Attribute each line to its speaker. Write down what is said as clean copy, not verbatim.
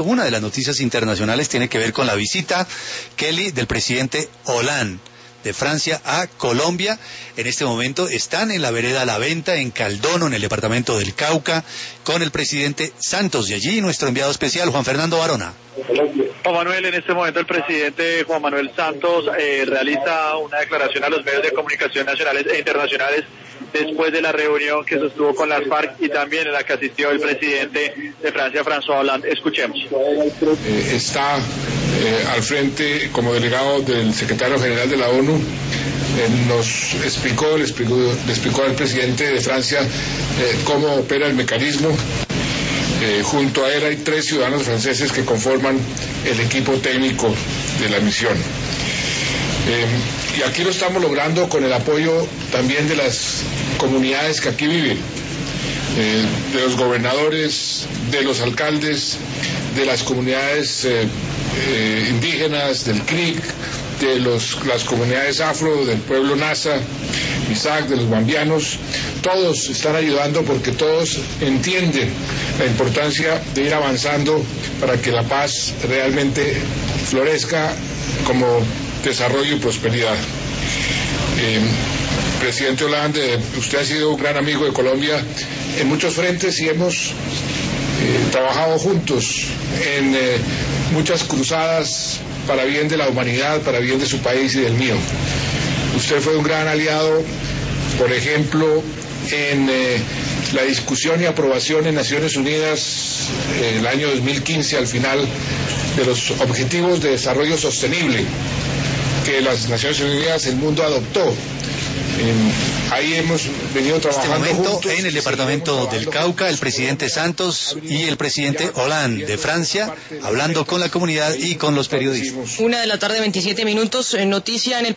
Speaker 1: Una de las noticias internacionales tiene que ver con la visita, Kelly, del presidente Hollande de Francia a Colombia. En este momento están en la vereda La Venta, en Caldono, en el departamento del Cauca, con el presidente Santos. Y allí nuestro enviado especial, Juan Fernando Barona.
Speaker 2: Juan Manuel, en este momento el presidente Juan Manuel Santos realiza una declaración a los medios de comunicación nacionales e internacionales después de la reunión que sostuvo con las FARC y también en la que asistió el presidente de Francia, François Hollande. Escuchemos.
Speaker 3: Está al frente como delegado del secretario general de la ONU. Nos le explicó al presidente de Francia cómo opera el mecanismo. Junto a él hay 3 ciudadanos franceses que conforman el equipo técnico de la misión. Y aquí lo estamos logrando con el apoyo también de las comunidades que aquí viven, de los gobernadores, de los alcaldes, de las comunidades indígenas, del CRIC, de las comunidades afro, del pueblo Nasa, Isaac, de los guambianos. Todos están ayudando porque todos entienden la importancia de ir avanzando para que la paz realmente florezca como desarrollo y prosperidad. Presidente Hollande, usted ha sido un gran amigo de Colombia en muchos frentes y hemos trabajado juntos en muchas cruzadas para bien de la humanidad, para bien de su país y del mío. Usted fue un gran aliado, por ejemplo, en la discusión y aprobación en Naciones Unidas el año 2015 al final de los Objetivos de Desarrollo Sostenible que las Naciones Unidas, el mundo adoptó. Ahí hemos venido trabajando
Speaker 1: en este momento
Speaker 3: juntos,
Speaker 1: en el departamento del Cauca, el presidente Santos y el presidente Hollande de Francia hablando con la comunidad y con los periodistas.
Speaker 4: 1:27 p.m, noticia en el